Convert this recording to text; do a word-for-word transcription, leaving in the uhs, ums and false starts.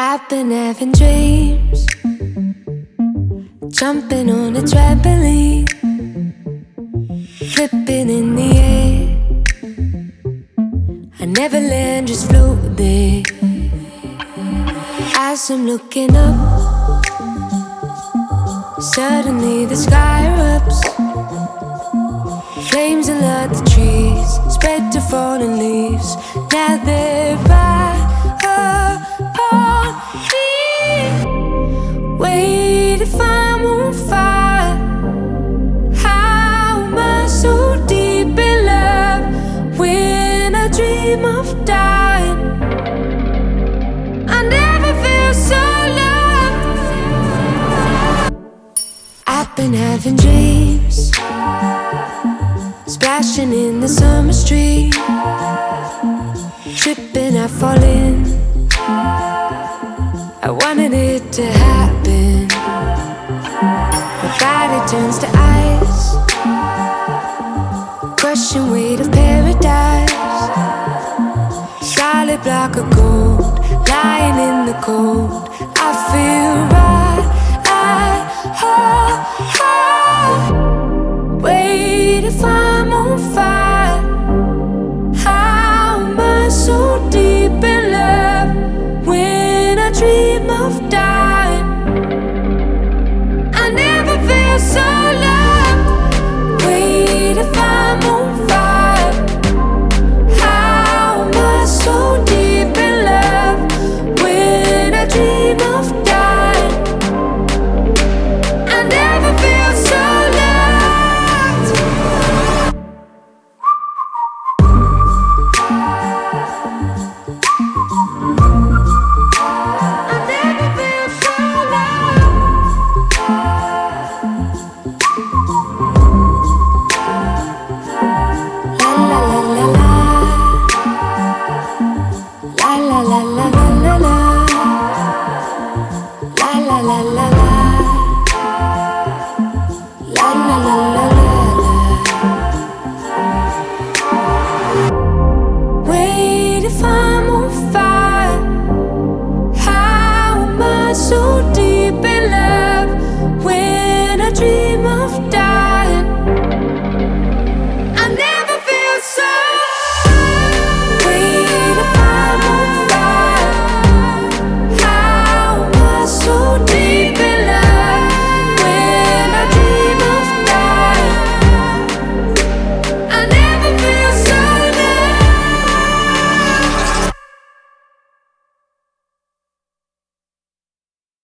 I've been having dreams, jumping on a trampoline, flipping in the air. I never land, just float there. As I'm looking up, suddenly the sky erupts. Flames alert the trees, spread to fallen leaves. Now they're right upon me. Wait, if I'm on fire, how am I so deep in love? When I dream of dying, I never feel so loved. I've been having dreams, splashing in the summer stream, tripping, I fall in. I wanted it to happen. My body turns to ice, crushing weight of paradise. Solid block of gold, lying in the cold. I feel right, I, oh, oh. Wait, if I'm on fire, how am I so deep in love? When I dream of dying, I never feel so loved. Wait, if I'm on fire, how am I so deep in love? When I dream of dying, I never feel so loved. I never feel so loved. La la la la la, la la la la la la la, la la la la la, la la la la la. Wait, if I'm